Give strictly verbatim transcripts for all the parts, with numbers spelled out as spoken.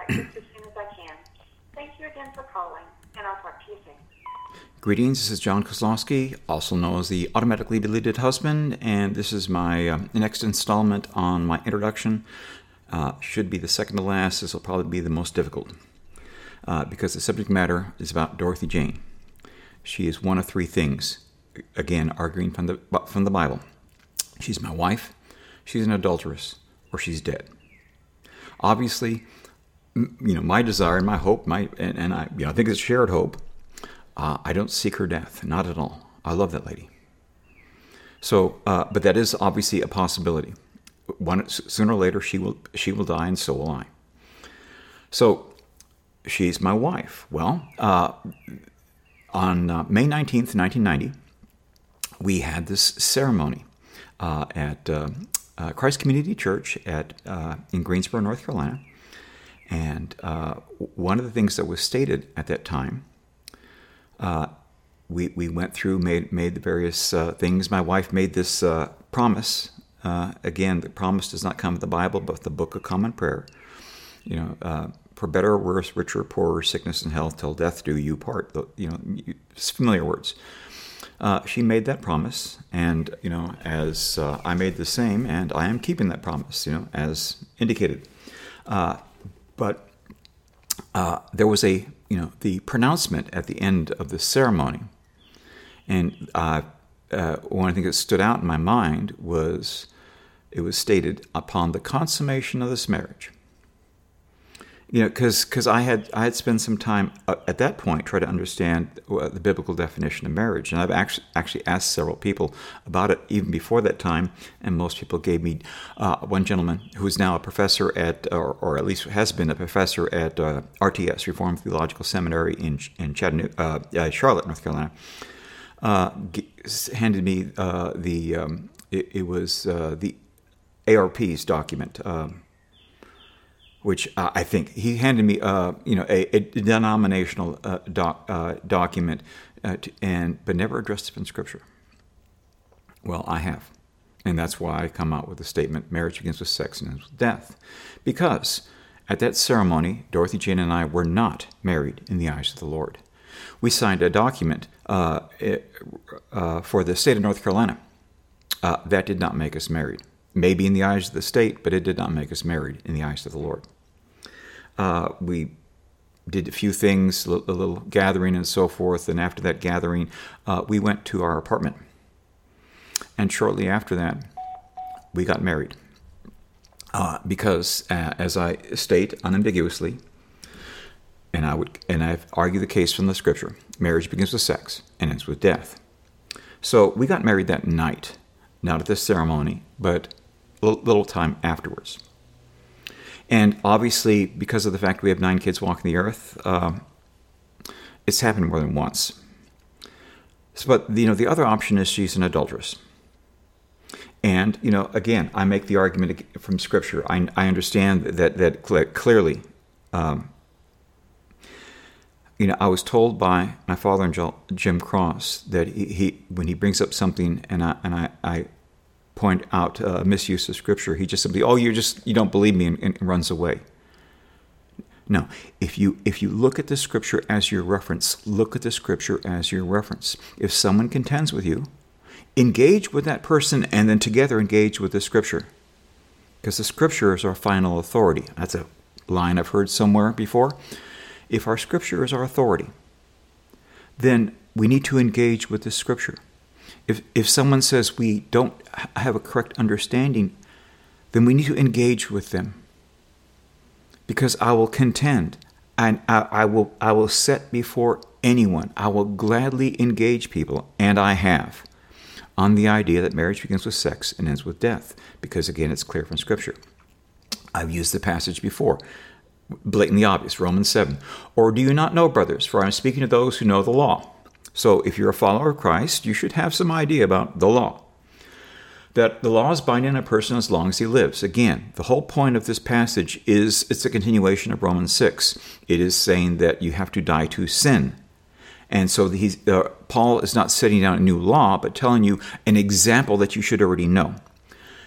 back just as soon as I can. Thank you again for calling, and I'll talk to you soon. Greetings, this is John Kozlowski, also known as the Automatically Deleted Husband, and this is my uh, next installment on my introduction. Uh, should be the second to last. This will probably be the most difficult uh, because the subject matter is about Dorothy Jane. She is one of three things, again, arguing from the, from the Bible. She's my wife, she's an adulteress, or she's dead. Obviously, you know, my desire and my hope, my and, and I, you know, I think it's a shared hope. Uh, I don't seek her death, not at all. I love that lady. So, uh, but that is obviously a possibility. One, sooner or later, she will she will die, and so will I. So, she's my wife. Well, uh, on uh, May nineteenth, nineteen ninety, we had this ceremony uh, at uh, uh, Christ Community Church at uh, in Greensboro, North Carolina, and uh, one of the things that was stated at that time. Uh, we we went through, made made the various uh, things. My wife made this uh, promise. Uh, again, the promise does not come in the Bible, but the Book of Common Prayer. You know, uh, for better or worse, richer or poorer, sickness and health, till death do you part. You know, it's familiar words. Uh, she made that promise, and you know, as uh, I made the same, and I am keeping that promise. You know, as indicated. Uh, but uh, there was a You know, the pronouncement at the end of the ceremony, and uh, uh, one of the things that stood out in my mind was it was stated upon the consummation of this marriage. You know, because because I had I had spent some time uh, at that point trying to understand uh, the biblical definition of marriage, and I've actually actually asked several people about it even before that time, and most people gave me uh, one gentleman who is now a professor at, or, or at least has been a professor at uh, R T S, Reformed Theological Seminary in in Chattanooga, uh, uh, Charlotte, North Carolina, uh, handed me uh, the um, it, it was uh, the A R P's document. Um, which uh, I think he handed me, uh, you know, a, a denominational uh, doc, uh, document, uh, to, and but never addressed it in Scripture. Well, I have, and that's why I come out with the statement: "Marriage begins with sex and ends with death," because at that ceremony, Dorothy Jane and I were not married in the eyes of the Lord. We signed a document uh, uh, for the state of North Carolina. Uh, that did not make us married. Maybe in the eyes of the state, but it did not make us married in the eyes of the Lord. Uh, we did a few things, a little gathering and so forth, and after that gathering, uh, we went to our apartment. And shortly after that, we got married. Uh, because, uh, as I state unambiguously, and I would, and I've argued the case from the Scripture, marriage begins with sex and ends with death. So we got married that night, not at this ceremony, but a little time afterwards. And obviously, because of the fact we have nine kids walking the earth, uh, it's happened more than once. So, but you know, the other option is she's an adulteress. And you know, again, I make the argument from Scripture. I, I understand that that clearly. Um, you know, I was told by my father-in-law, Jim Cross, that he, he when he brings up something, and I and I. I point out uh, misuse of Scripture, he just simply, oh, you just you don't believe me, and, and runs away. No, if you if you look at the Scripture as your reference, look at the Scripture as your reference. If someone contends with you, engage with that person, and then together engage with the Scripture, because the Scripture is our final authority. That's a line I've heard somewhere before. If our Scripture is our authority, then we need to engage with the Scripture. If if someone says we don't have a correct understanding, then we need to engage with them. Because I will contend, and I, I will I will set before anyone, I will gladly engage people, and I have, on the idea that marriage begins with sex and ends with death. Because again, it's clear from Scripture. I've used the passage before, blatantly obvious, Romans seven. Or do you not know, brothers, for I am speaking to those who know the law. So if you're a follower of Christ, you should have some idea about the law. That the law is binding on a person as long as he lives. Again, the whole point of this passage is it's a continuation of Romans six. It is saying that you have to die to sin. And so he's, uh, Paul is not setting down a new law, but telling you an example that you should already know.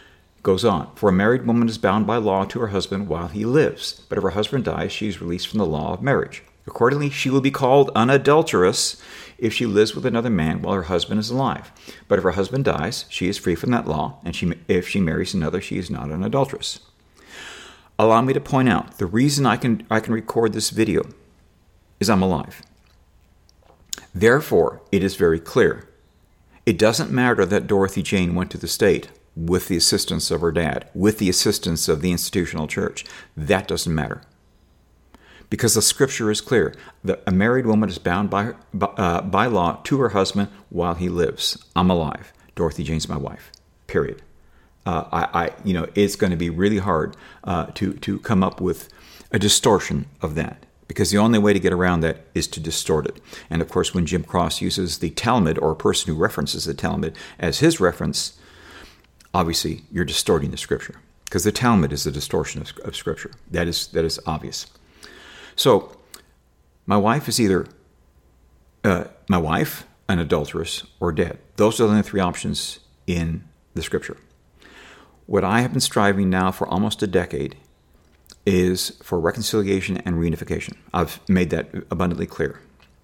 Goes on, for a married woman is bound by law to her husband while he lives, but if her husband dies, she is released from the law of marriage. Accordingly, she will be called unadulterous if she lives with another man while her husband is alive. But if her husband dies, she is free from that law, and she, if she marries another, she is not an adulteress. Allow me to point out, the reason I can, I can record this video is I'm alive. Therefore, it is very clear. It doesn't matter that Dorothy Jane went to the state with the assistance of her dad, with the assistance of the institutional church. That doesn't matter. Because the scripture is clear. That a married woman is bound by, by, uh, by law to her husband while he lives. I'm alive. Dorothy Jane's my wife. Period. Uh, I, I, you know, it's going to be really hard uh, to, to come up with a distortion of that. Because the only way to get around that is to distort it. And of course, when Jim Cross uses the Talmud, or a person who references the Talmud as his reference, obviously you're distorting the scripture. Because the Talmud is a distortion of, of scripture. That is, that is obvious. So, my wife is either uh, my wife, an adulteress, or dead. Those are the only three options in the scripture. What I have been striving now for almost a decade is for reconciliation and reunification. I've made that abundantly clear.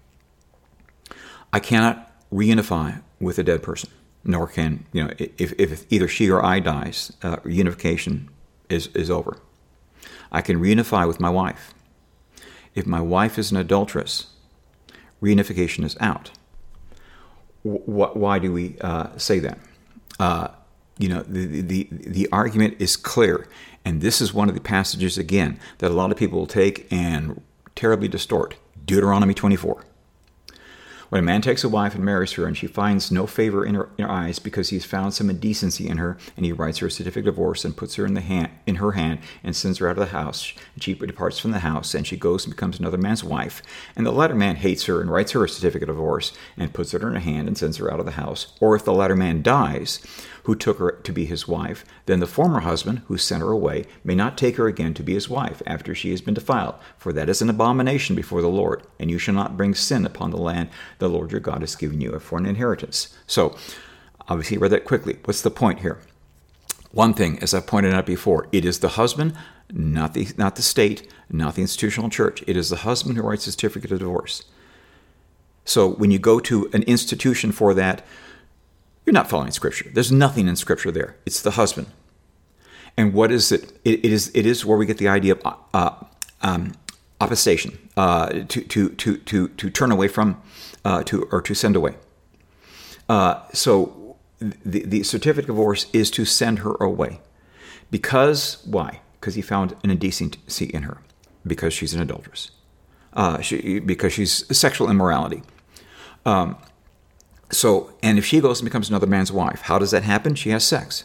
I cannot reunify with a dead person, nor can, you know, if, if either she or I dies, uh, reunification is, is over. I can reunify with my wife. If my wife is an adulteress, reunification is out. W- why do we uh, say that? Uh, you know, the, the, the argument is clear. And this is one of the passages, again, that a lot of people will take and terribly distort. Deuteronomy twenty-four. When a man takes a wife and marries her, and she finds no favor in her, in her eyes because he's found some indecency in her, and he writes her a certificate of divorce and puts her in the hand, in her hand and sends her out of the house, and she departs from the house, and she goes and becomes another man's wife, and the latter man hates her and writes her a certificate of divorce and puts it in her hand and sends her out of the house, or if the latter man dies, who took her to be his wife, then the former husband, who sent her away, may not take her again to be his wife after she has been defiled, for that is an abomination before the Lord, and you shall not bring sin upon the land the Lord your God has given you for an inheritance. So, obviously, read that quickly. What's the point here? One thing, as I pointed out before, it is the husband, not the not the state, not the institutional church. It is the husband who writes the certificate of divorce. So, when you go to an institution for that, you're not following Scripture. There's nothing in Scripture there. It's the husband. And what is it? It, it is it is where we get the idea of uh, um, opposition, uh, to, to to to to turn away from, uh, to or to send away. Uh, so the the certificate of divorce is to send her away, because why? Because he found an indecency in her, because she's an adulteress, uh, she, because she's sexual immorality. Um, So, and if she goes and becomes another man's wife, how does that happen? She has sex.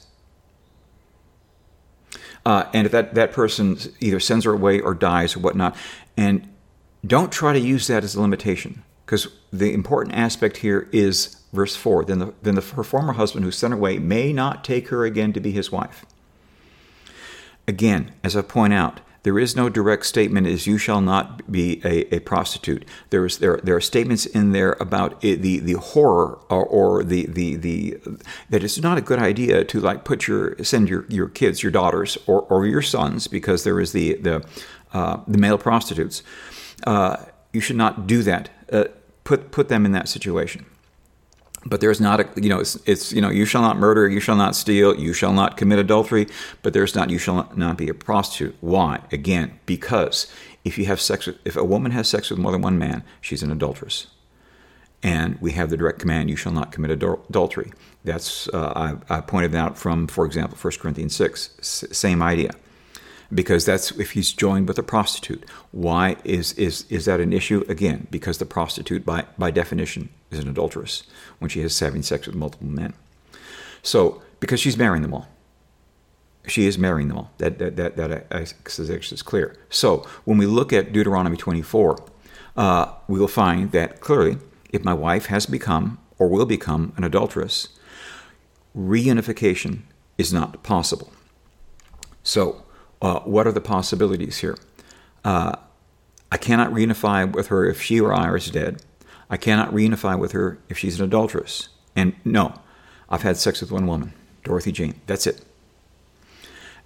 Uh, and if that, that person either sends her away or dies or whatnot, and don't try to use that as a limitation, because the important aspect here is verse four. Then, the, then the, her former husband who sent her away may not take her again to be his wife. Again, as I point out, there is no direct statement as you shall not be a, a prostitute. There is there there are statements in there about it, the the horror or, or the, the the that it's not a good idea to like put your send your, your kids, your daughters, or, or your sons, because there is the the uh, the male prostitutes. Uh, you should not do that. Uh, put put them in that situation. But there's not a, you know, it's, it's, you know, you shall not murder, you shall not steal, you shall not commit adultery, but there's not, you shall not be a prostitute. Why? Again, because if you have sex with, if a woman has sex with more than one man, she's an adulteress. And we have the direct command, you shall not commit adultery. That's, uh, I, I pointed out from, for example, First Corinthians six, S- same idea. Because that's if he's joined with a prostitute. Why is is is that an issue? Again, because the prostitute by, by definition is an adulteress when she is having sex with multiple men. So because she's marrying them all. She is marrying them all. That that that that is clear. So when we look at Deuteronomy twenty-four, uh, we will find that clearly, if my wife has become or will become an adulteress, reunification is not possible. So Uh, what are the possibilities here? Uh, I cannot reunify with her if she or I is dead. I cannot reunify with her if she's an adulteress. And no, I've had sex with one woman, Dorothy Jane. That's it.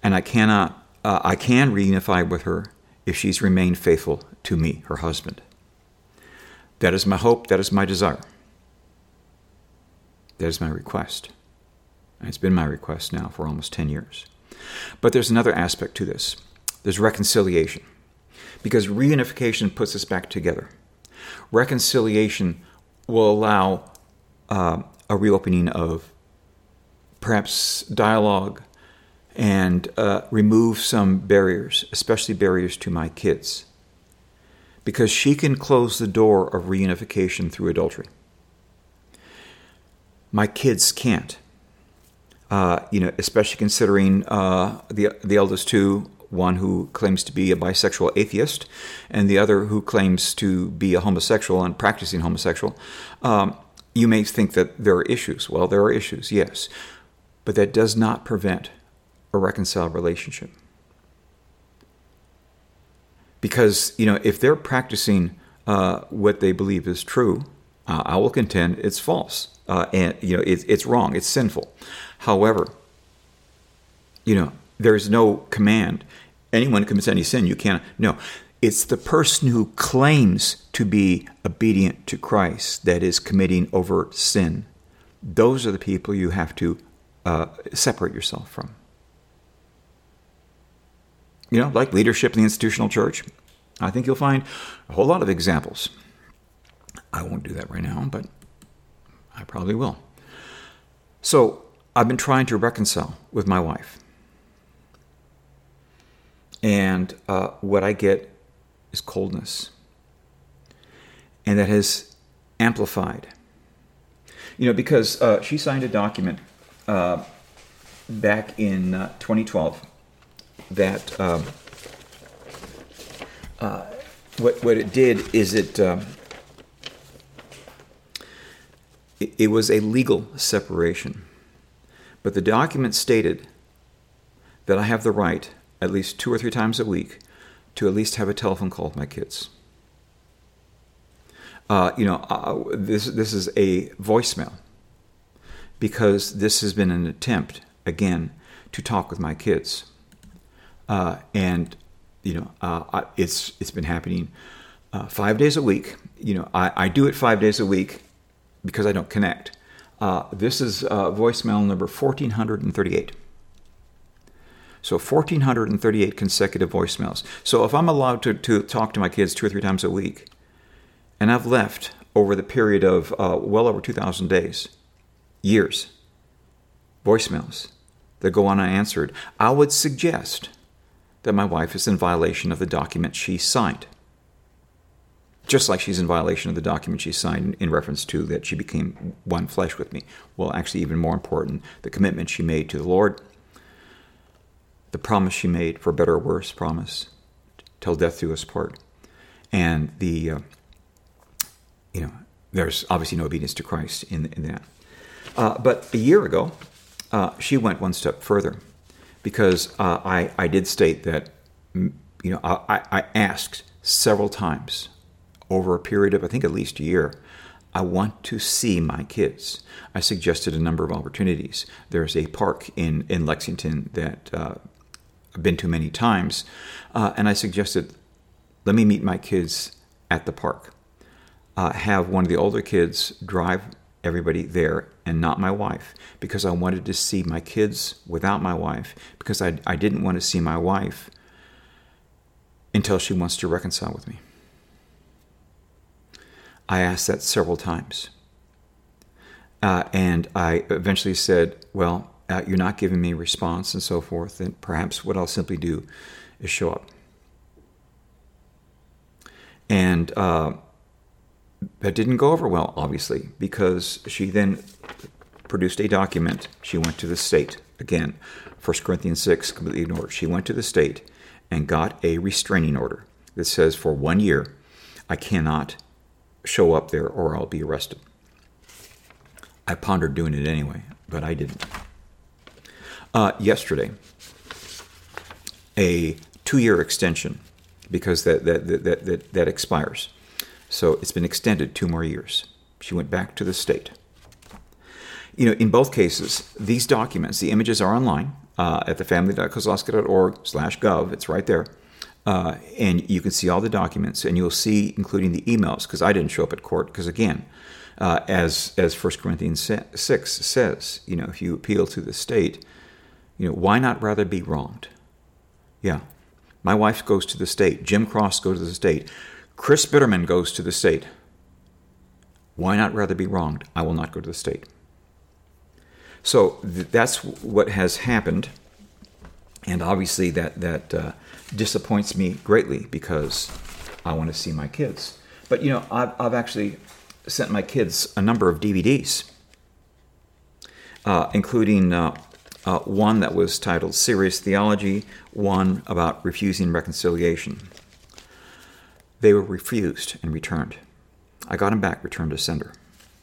and I cannot. Uh, I can reunify with her if she's remained faithful to me, her husband. That is my hope. That is my desire. That is my request. And it's been my request now for almost ten years. But there's another aspect to this. There's reconciliation. Because reunification puts us back together. Reconciliation will allow uh, a reopening of perhaps dialogue and uh, remove some barriers, especially barriers to my kids. Because she can close the door of reunification through adultery. My kids can't. Uh, you know, especially considering uh, the the eldest two, one who claims to be a bisexual atheist, and the other who claims to be a homosexual and practicing homosexual. Um, you may think that there are issues. Well, there are issues, yes. But that does not prevent a reconciled relationship. Because, you know, if they're practicing uh, what they believe is true, uh, I will contend it's false. Uh, and, you know, it, it's wrong. It's sinful. However, you know, there's no command. Anyone commits any sin, you can't. No, it's the person who claims to be obedient to Christ that is committing overt sin. Those are the people you have to uh, separate yourself from. You know, like leadership in the institutional church. I think you'll find a whole lot of examples. I won't do that right now, but I probably will. So I've been trying to reconcile with my wife. And uh, what I get is coldness. And that has amplified. You know, because uh, she signed a document uh, back in uh, twenty twelve that um, uh, what what it did is it, um, it it was a legal separation, but the document stated that I have the right at least two or three times a week to at least have a telephone call with my kids. Uh, you know, uh, this this is a voicemail because this has been an attempt again to talk with my kids. Uh, and, you know, uh, I, it's it's been happening uh, five days a week. You know, I, I do it five days a week because I don't connect. Uh, this is uh, voicemail number one four thirty-eight. So one four thirty-eight consecutive voicemails. So if I'm allowed to, to talk to my kids two or three times a week, and I've left over the period of uh, well over two thousand days, years, voicemails that go unanswered, I would suggest that my wife is in violation of the document she signed. Just like she's in violation of the document she signed in reference to that she became one flesh with me. Well, actually, even more important, the commitment she made to the Lord, the promise she made, for better or worse promise, till death do us part. And the, uh, you know, there's obviously no obedience to Christ in, in that. Uh, but a year ago, uh, she went one step further. Because uh, I, I did state that, you know, I, I asked several times over a period of, I think, at least a year, I want to see my kids. I suggested a number of opportunities. There's a park in, in Lexington that uh, I've been to many times, uh, and I suggested, let me meet my kids at the park. Uh, have one of the older kids drive everybody there and not my wife, because I wanted to see my kids without my wife, because I, I didn't want to see my wife until she wants to reconcile with me. I asked that several times. Uh, and I eventually said, well, uh, you're not giving me a response and so forth, and perhaps what I'll simply do is show up. And uh, that didn't go over well, obviously, because she then produced a document. She went to the state. Again, First Corinthians six, completely ignored. She went to the state and got a restraining order that says for one year, I cannot show up there or I'll be arrested. I pondered doing it anyway, but I didn't. Uh, yesterday, a two-year extension, because that that, that that that expires. So it's been extended two more years. She went back to the state. You know, in both cases, these documents, the images are online. uh, at the family dot kozlowski dot org slash gov. It's right there. Uh, and you can see all the documents, and you'll see, including the emails, because I didn't show up at court, because again, uh, as as First Corinthians six says, you know, if you appeal to the state, you know, why not rather be wronged? Yeah. My wife goes to the state. Jim Cross goes to the state. Chris Bitterman goes to the state. Why not rather be wronged? I will not go to the state. So th- that's what has happened. And obviously that, that uh, disappoints me greatly, because I want to see my kids. But, you know, I've, I've actually sent my kids a number of D V Ds, uh, including uh, uh, one that was titled Serious Theology, one about refusing reconciliation. They were refused and returned. I got them back, returned to sender.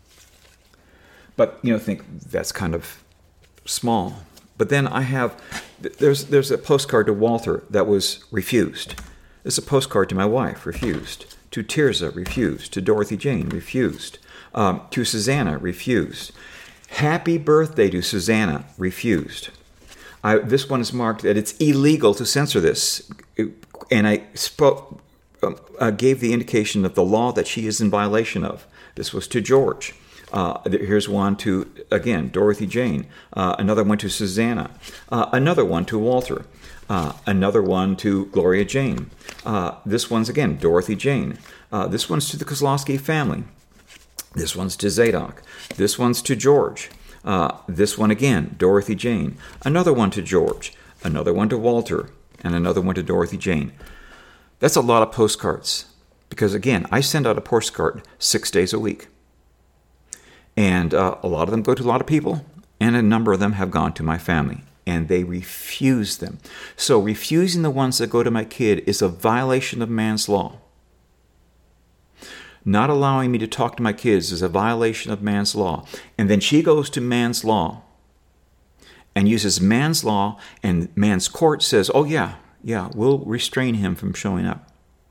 But, you know, think that's kind of small. But then I have, there's there's a postcard to Walter that was refused. There's a postcard to my wife, refused. To Tirza, refused. To Dorothy Jane, refused. Um, to Susanna, refused. Happy birthday to Susanna, refused. I, this one is marked that it's illegal to censor this. And I spoke, uh, gave the indication of the law that she is in violation of. This was to George. Uh, here's one to, again, Dorothy Jane. Uh, another one to Susanna. Uh, another one to Walter. Uh, another one to Gloria Jane. Uh, this one's, again, Dorothy Jane. Uh, this one's to the Kozlowski family. This one's to Zadok. This one's to George. Uh, this one, again, Dorothy Jane. Another one to George. Another one to Walter. And another one to Dorothy Jane. That's a lot of postcards. Because, again, I send out a postcard six days a week. And uh, a lot of them go to a lot of people, and a number of them have gone to my family, and they refuse them. So refusing the ones that go to my kid is a violation of man's law. Not allowing me to talk to my kids is a violation of man's law. And then she goes to man's law and uses man's law, and man's court says, oh yeah, yeah, we'll restrain him from showing up.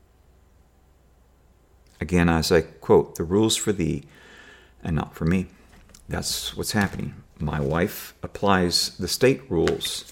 Again, as I quote, the rules for thee and not for me. That's what's happening. My wife applies the state rules.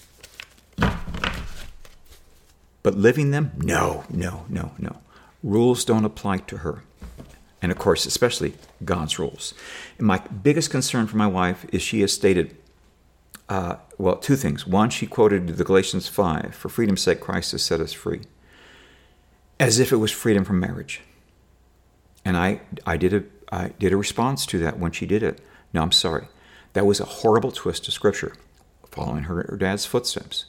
But living them? No, no, no, no. Rules don't apply to her. And of course, especially God's rules. And my biggest concern for my wife is she has stated, uh, well, two things. One, she quoted the Galatians five, for freedom's sake Christ has set us free. As if it was freedom from marriage. And I, I did a I did a response to that when she did it. No, I'm sorry. That was a horrible twist of Scripture, following her, her dad's footsteps.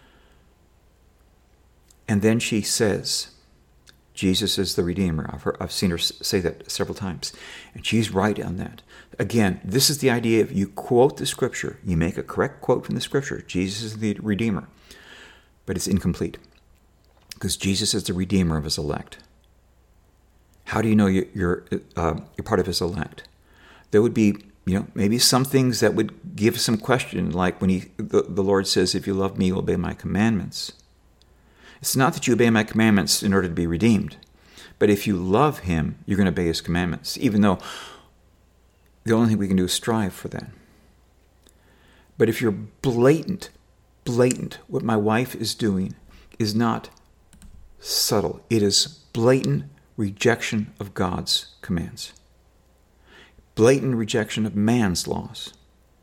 And then she says, Jesus is the Redeemer. I've, heard, I've seen her say that several times. And she's right on that. Again, this is the idea of you quote the Scripture. You make a correct quote from the Scripture. Jesus is the Redeemer. But it's incomplete. Because Jesus is the Redeemer of his elect. How do you know you're uh, you're part of his elect? There would be, you know, maybe some things that would give some question, like when he, the, the Lord says, if you love me, you obey my commandments. It's not that you obey my commandments in order to be redeemed, but if you love him, you're going to obey his commandments, even though the only thing we can do is strive for that. But if you're blatant, blatant, what my wife is doing is not subtle. It is blatant rejection of God's commands. Blatant rejection of man's laws.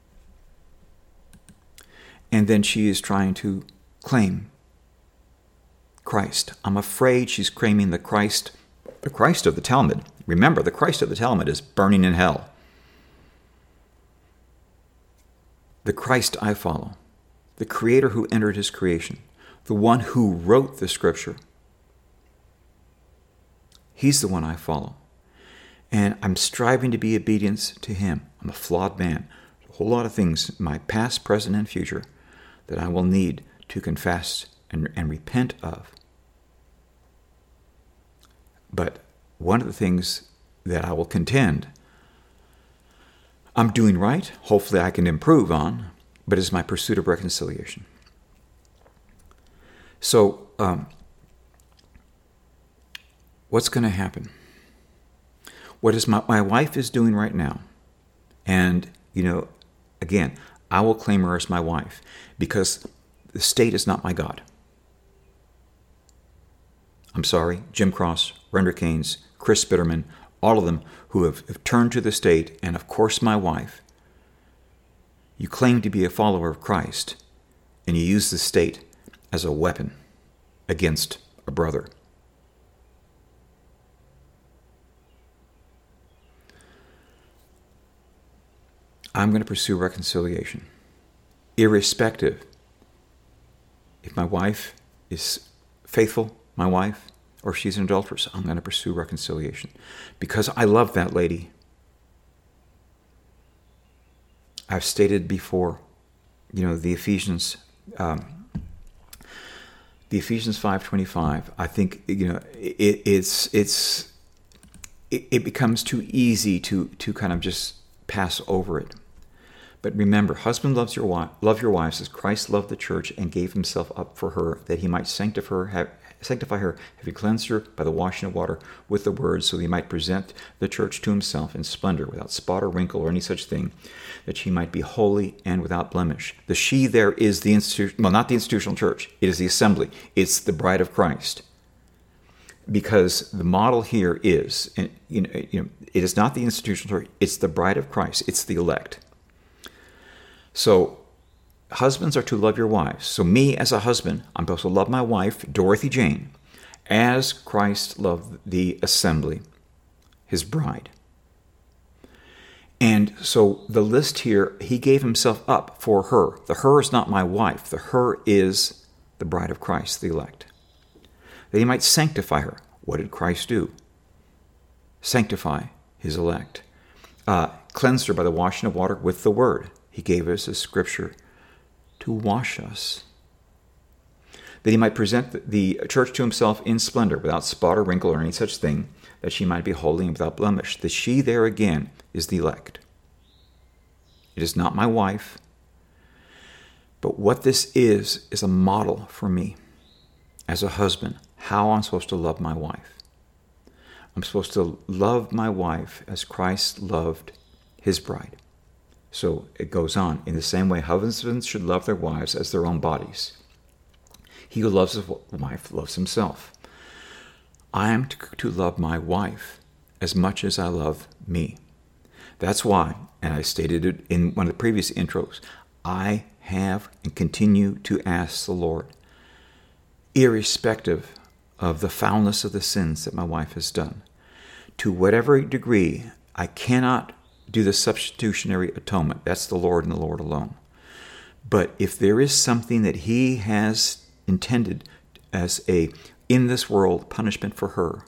And then she is trying to claim Christ. I'm afraid she's claiming the Christ, the Christ of the Talmud. Remember, the Christ of the Talmud is burning in hell. The Christ I follow, the Creator who entered his creation, the one who wrote the Scripture, he's the one I follow. And I'm striving to be obedient to him. I'm a flawed man. A whole lot of things, my past, present, and future, that I will need to confess and, and repent of. But one of the things that I will contend I'm doing right, hopefully I can improve on, but it's my pursuit of reconciliation. So, um, what's going to happen? What is my, my wife is doing right now, and, you know, again, I will claim her as my wife, because The state is not my God. I'm sorry, Jim Cross, Render Keynes, Chris Bitterman, all of them who have, have turned to the state, and of course my wife. You claim to be a follower of Christ, and you use the state as a weapon against a brother. I'm going to pursue reconciliation, irrespective if my wife is faithful, my wife, or she's an adulteress. I'm going to pursue reconciliation because I love that lady. I've stated before, you know, the Ephesians, um, the Ephesians five twenty-five. I think you know it, it's it's it, it becomes too easy to to kind of just pass over it. But remember, husband loves your wife, love your wives as Christ loved the church and gave himself up for her, that he might sanctify her, have, sanctify her, having cleansed her by the washing of water with the word, so that he might present the church to himself in splendor, without spot or wrinkle or any such thing, that she might be holy and without blemish. The she there is the institution, well, not the institutional church. It is the assembly. It's the bride of Christ. Because the model here is, and you know, you know, it is not the institutional church. It's the bride of Christ. It's the elect. So husbands are to love your wives. So me as a husband, I'm supposed to love my wife, Dorothy Jane, as Christ loved the assembly, his bride. And so the list here, he gave himself up for her. The her is not my wife. The her is the bride of Christ, the elect. That he might sanctify her. What did Christ do? Sanctify his elect. Uh, cleansed her by the washing of water with the word. He gave us a scripture to wash us, that he might present the church to himself in splendor, without spot or wrinkle or any such thing, that she might be holy and without blemish. The she there again is the elect. It is not my wife, but what this is, is a model for me as a husband, how I'm supposed to love my wife. I'm supposed to love my wife as Christ loved his bride. So it goes on. In the same way, husbands should love their wives as their own bodies. He who loves his wife loves himself. I am to, to love my wife as much as I love me. That's why, and I stated it in one of the previous intros, I have and continue to ask the Lord, irrespective of the foulness of the sins that my wife has done, to whatever degree I cannot do the substitutionary atonement. That's the Lord and the Lord alone. But if there is something that he has intended as a, in this world, punishment for her,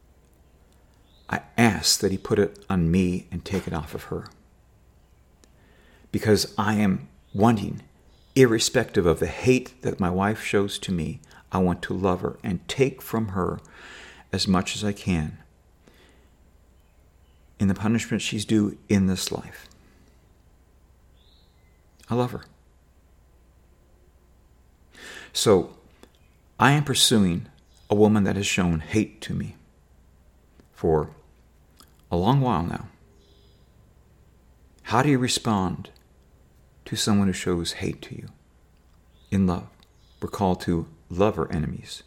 I ask that he put it on me and take it off of her. Because I am wanting, irrespective of the hate that my wife shows to me, I want to love her and take from her as much as I can in the punishment she's due in this life. I love her. So I am pursuing a woman that has shown hate to me for a long while now. How do you respond to someone who shows hate to you in love? We're called to love our enemies.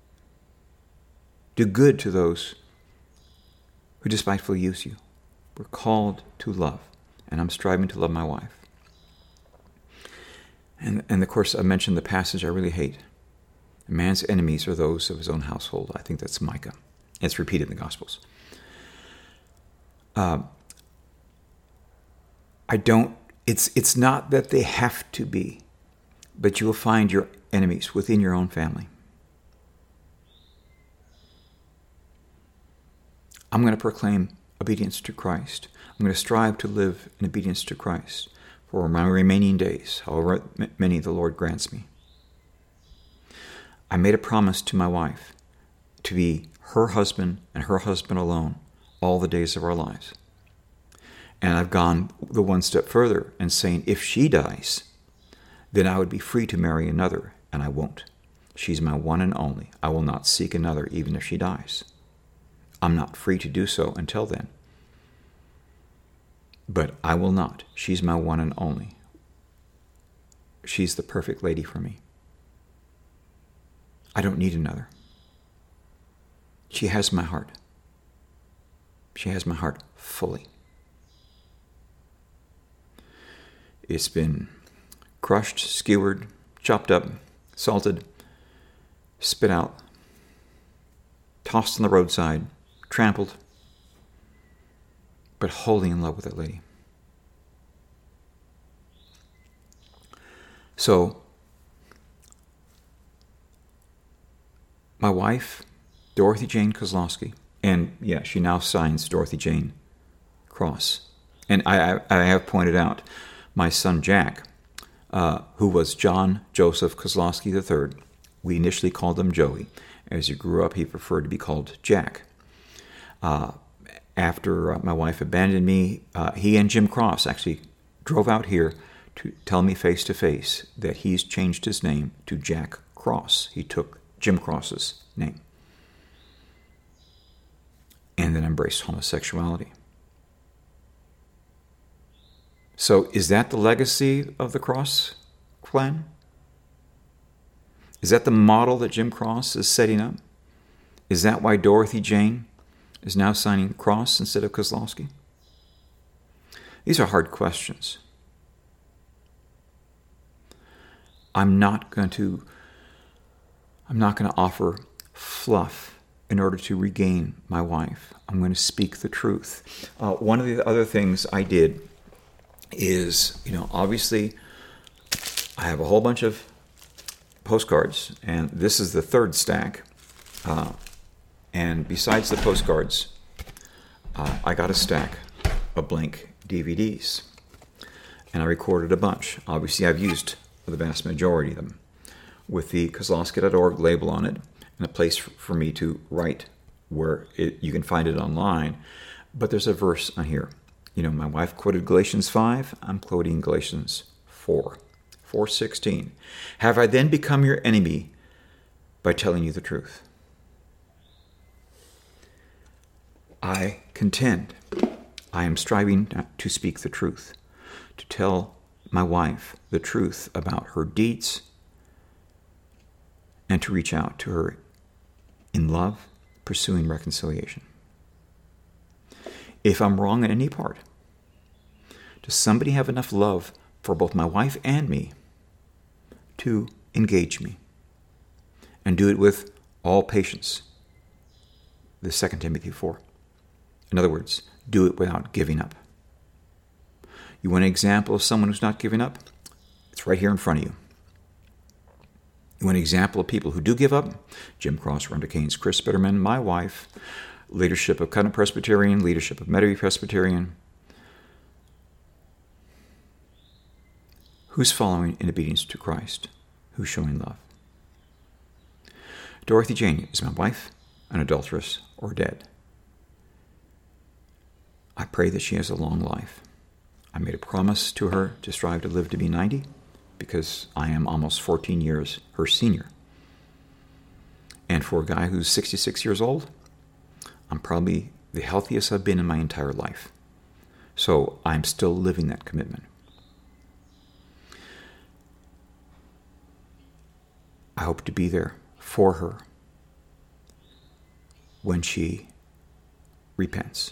Do good to those who despitefully use you. We're called to love, and I'm striving to love my wife. And, and of course, I mentioned the passage I really hate. A man's enemies are those of his own household. I think that's Micah. It's repeated in the Gospels. Uh, I don't, it's, it's not that they have to be, but you will find your enemies within your own family. I'm going to proclaim obedience to Christ. I'm going to strive to live in obedience to Christ for my remaining days, however many the Lord grants me. I made a promise to my wife to be her husband and her husband alone all the days of our lives. And I've gone the one step further and saying, if she dies, then I would be free to marry another, and I won't. She's my one and only. I will not seek another even if she dies. I'm not free to do so until then. But I will not. She's my one and only. She's the perfect lady for me. I don't need another. She has my heart. She has my heart fully. It's been crushed, skewered, chopped up, salted, spit out, tossed on the roadside, trampled, but wholly in love with that lady. So, my wife, Dorothy Jane Kozlowski, and yeah, she now signs Dorothy Jane Cross. And I, I, I have pointed out my son Jack, uh, who was John Joseph Kozlowski the third. We initially called him Joey. As he grew up, he preferred to be called Jack. Uh, after uh, my wife abandoned me, uh, he and Jim Cross actually drove out here to tell me face to face that he's changed his name to Jack Cross. He took Jim Cross's name and then embraced homosexuality. So is that the legacy of the Cross clan? Is that the model that Jim Cross is setting up? Is that why Dorothy Jane is now signing Cross instead of Kozlowski? These are hard questions. I'm not going to I'm not going to offer fluff in order to regain my wife. I'm going to speak the truth. Uh, one of the other things I did is, you know, obviously I have a whole bunch of postcards, and this is the third stack. Uh, and besides the postcards, uh, I got a stack of blank D V Ds. And I recorded a bunch. Obviously, I've used the vast majority of them with the Kozlowski dot org label on it and a place for me to write where it, you can find it online. But there's a verse on here. You know, my wife quoted Galatians five. I'm quoting Galatians four. four sixteen. Have I then become your enemy by telling you the truth? I contend. I am striving to speak the truth, to tell my wife the truth about her deeds, and to reach out to her in love, pursuing reconciliation. If I'm wrong in any part, does somebody have enough love for both my wife and me to engage me and do it with all patience? The Second Timothy four. In other words, do it without giving up. You want an example of someone who's not giving up? It's right here in front of you. You want an example of people who do give up? Jim Cross, Rhonda Keynes, Chris Bitterman, my wife, leadership of Covenant Presbyterian, leadership of Metairie Presbyterian. Who's following in obedience to Christ? Who's showing love? Dorothy Jane is my wife, an adulteress, or dead. I pray that she has a long life. I made a promise to her to strive to live to be ninety because I am almost fourteen years her senior. And for a guy who's sixty-six years old, I'm probably the healthiest I've been in my entire life. So I'm still living that commitment. I hope to be there for her when she repents.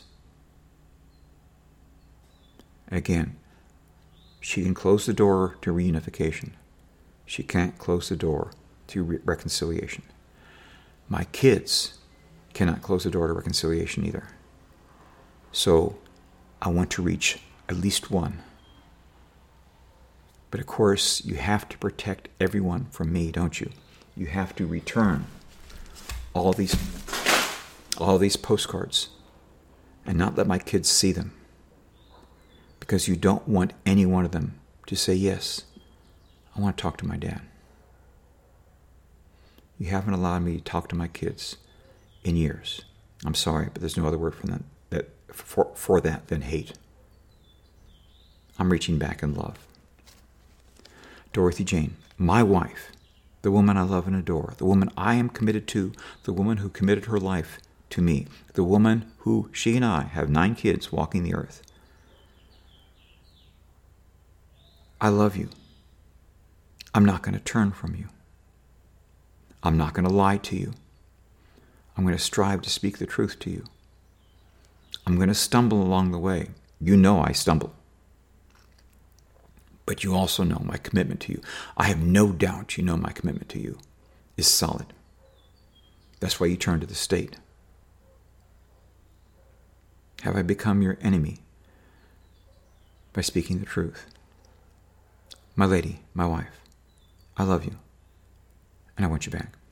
Again, she can close the door to reunification. She can't close the door to re- reconciliation. My kids cannot close the door to reconciliation either. So I want to reach at least one. But of course, you have to protect everyone from me, don't you? You have to return all these, all these postcards and not let my kids see them. Because you don't want any one of them to say, yes, I want to talk to my dad. You haven't allowed me to talk to my kids in years. I'm sorry, but there's no other word for that, that for, for that than hate. I'm reaching back in love. Dorothy Jane, my wife, the woman I love and adore, the woman I am committed to, the woman who committed her life to me, the woman who, she and I, have nine kids walking the earth. I love you. I'm not going to turn from you. I'm not going to lie to you. I'm going to strive to speak the truth to you. I'm going to stumble along the way. You know I stumble. But you also know my commitment to you. I have no doubt you know my commitment to you is solid. That's why you turn to the state. Have I become your enemy by speaking the truth? My lady, my wife, I love you, and I want you back.